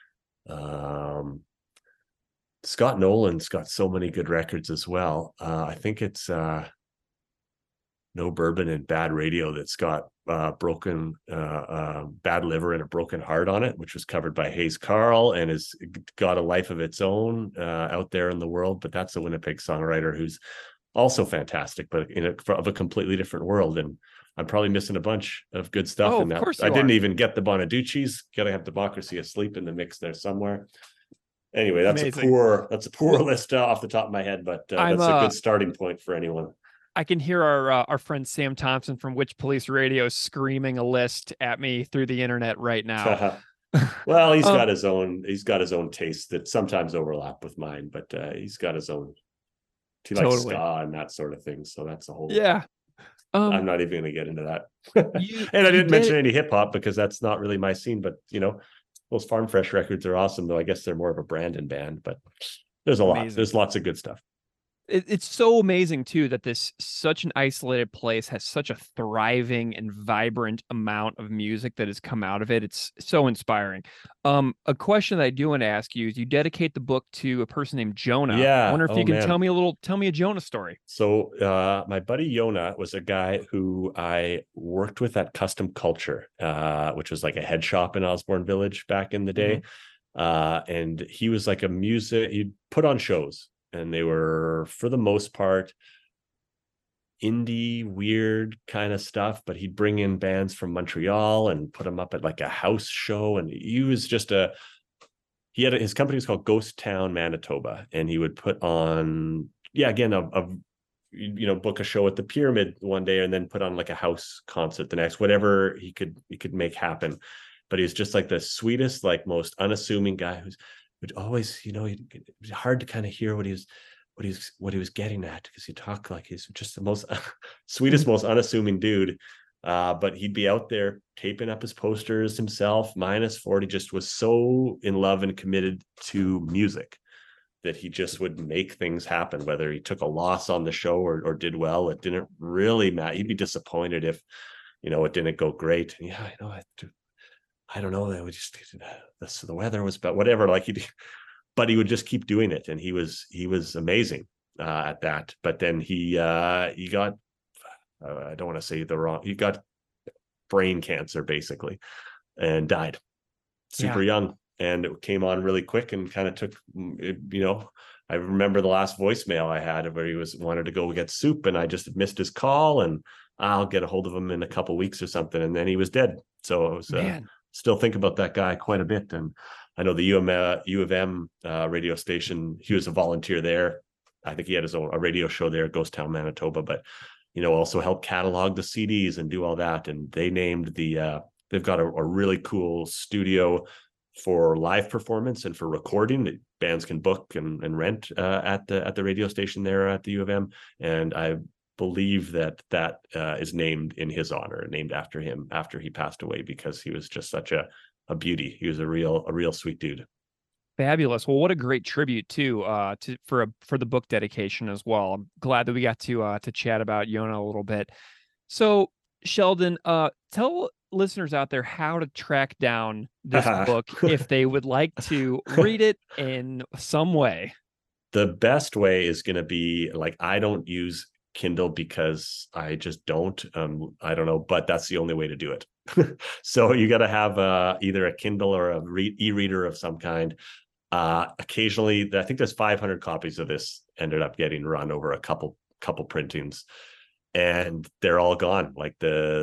D: Scott Nolan's got so many good records as well. I think it's no bourbon and bad radio that's got broken bad liver and a broken heart on it, which was covered by Hayes Carl and has got a life of its own out there in the world. But that's a Winnipeg songwriter who's also fantastic, but of a completely different world. And I'm probably missing a bunch of good stuff in that.
C: Of course
D: I didn't even get the Bonaducci's. Gotta have Democracy Asleep in the mix there somewhere. Anyway, that's
C: Amazing.
D: a poor list off the top of my head, but that's a good starting point for anyone.
C: I can hear our friend Sam Thompson from Witch Police Radio screaming a list at me through the internet right now.
D: Well, he's got his own tastes that sometimes overlap with mine, but he's got his own. He likes ska and that sort of thing, so that's a whole.
C: Yeah.
D: I'm not even going to get into that. And I didn't mention any hip hop because that's not really my scene. But those Farm Fresh records are awesome, though I guess they're more of a Brandon band. But there's a lot. There's lots of good stuff.
C: It's so amazing too that this such an isolated place has such a thriving and vibrant amount of music that has come out of it. It's so inspiring. A question that I do want to ask you is: you dedicate the book to a person named Jonah.
D: Yeah.
C: I wonder if you can tell me a Jonah story.
D: So my buddy Jonah was a guy who I worked with at Custom Culture, which was like a head shop in Osborne Village back in the day. And he was like he'd put on shows. And they were, for the most part, indie, weird kind of stuff. But he'd bring in bands from Montreal and put them up at like a house show. And he was just his company was called Ghost Town Manitoba. And he would put on, book a show at the Pyramid one day and then put on like a house concert the next, whatever he could make happen. But he was just like the sweetest, like most unassuming guy who's always, it was hard to kind of hear what he was getting at because he talked like he's just the most sweetest, most unassuming dude. But he'd be out there taping up his posters himself, -40, just was so in love and committed to music that he just would make things happen, whether he took a loss on the show or did well. It didn't really matter. He'd be disappointed if, it didn't go great. And I don't know. That we just the weather was bad, whatever. But he would just keep doing it, and he was amazing at that. But then he got I don't want to say he got brain cancer basically, and died super young, and it came on really quick and kind of took. I remember the last voicemail I had where he wanted to go get soup, and I just missed his call, and I'll get a hold of him in a couple weeks or something, and then he was dead. So it was. Still think about that guy quite a bit. And I know the U of M radio station, he was a volunteer there. I think he had a radio show there at Ghost Town, Manitoba, but, also helped catalog the CDs and do all that. And they named they've got a really cool studio for live performance and for recording that bands can book and rent at the radio station there at the U of M. And I believe that is named in his honor, named after him after he passed away, because he was just such a beauty. He was a real sweet dude.
C: Fabulous. Well, what a great tribute for the book dedication as well. I'm glad that we got to chat about Jonah a little bit. So Sheldon, tell listeners out there how to track down this book if they would like to read it in some way.
D: The best way is going to be I don't use Kindle because I just don't. I don't know, but that's the only way to do it. So you got to have either a Kindle or a e-reader of some kind. Occasionally, I think there's 500 copies of this ended up getting run over a couple printings, and they're all gone. Like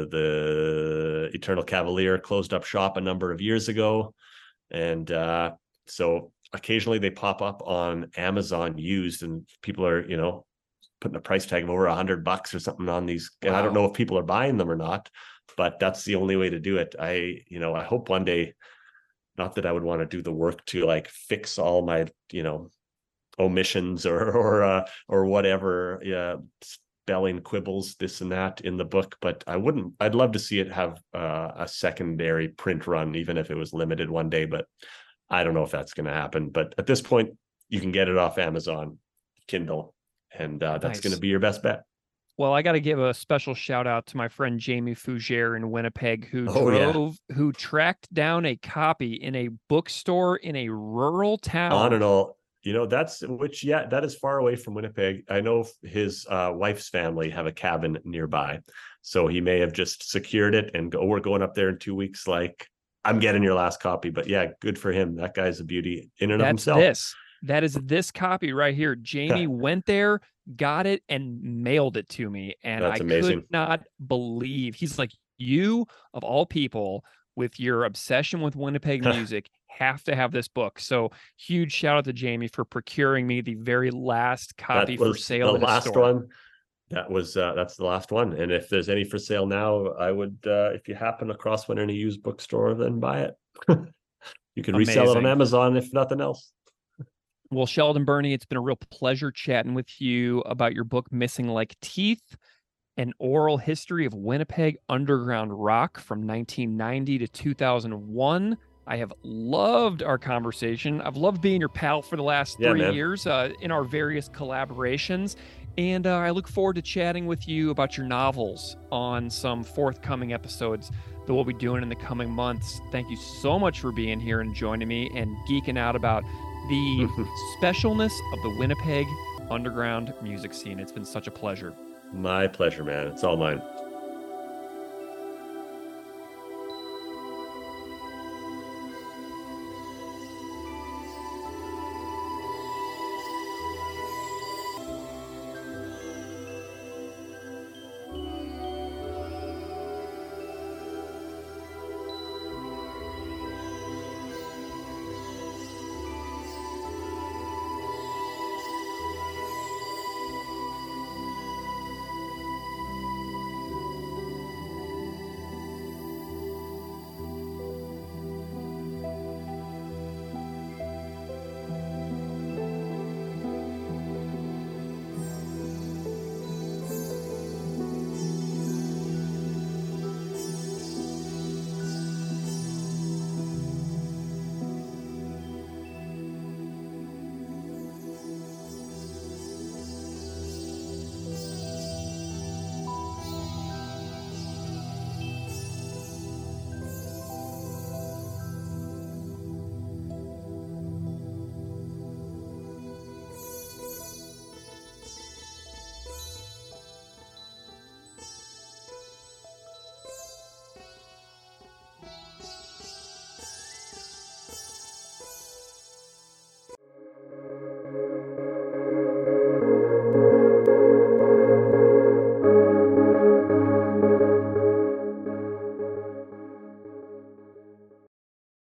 D: the Eternal Cavalier closed up shop a number of years ago, and so occasionally they pop up on Amazon used, and people are putting a price tag of over $100 or something on these. And wow. I don't know if people are buying them or not, but that's the only way to do it. I hope one day, not that I would want to do the work to fix all my, omissions or whatever, spelling quibbles, this and that in the book, but I'd love to see it have a secondary print run, even if it was limited one day, but I don't know if that's going to happen. But at this point, you can get it off Amazon, Kindle. And that's nice. Going to be your best bet.
C: Well, I got to give a special shout out to my friend Jamie Fougere in Winnipeg, who tracked down a copy in a bookstore in a rural town.
D: that is far away from Winnipeg. I know his wife's family have a cabin nearby, so he may have just secured it and we're going up there in 2 weeks. Like, I'm getting your last copy. But yeah, good for him. That guy's a beauty in and of himself.
C: That is this copy right here. Jamie went there, got it, and mailed it to me. And
D: That's
C: I
D: amazing.
C: could not believe, he's like, you of all people with your obsession with Winnipeg music have to have this book. So huge shout out to Jamie for procuring me the very last copy for sale.
D: The last one. That's the last one. And if there's any for sale now, I would, if you happen across one in a used bookstore, then buy it. You can resell it on Amazon, if nothing else.
C: Well, Sheldon Birney, it's been a real pleasure chatting with you about your book, Missing Like Teeth, an oral history of Winnipeg underground rock from 1990 to 2001. I have loved our conversation. I've loved being your pal for the last 3 years in our various collaborations. And I look forward to chatting with you about your novels on some forthcoming episodes that we'll be doing in the coming months. Thank you so much for being here and joining me and geeking out about the specialness of the Winnipeg underground music scene. It's been such a pleasure.
D: My pleasure, man. It's all mine.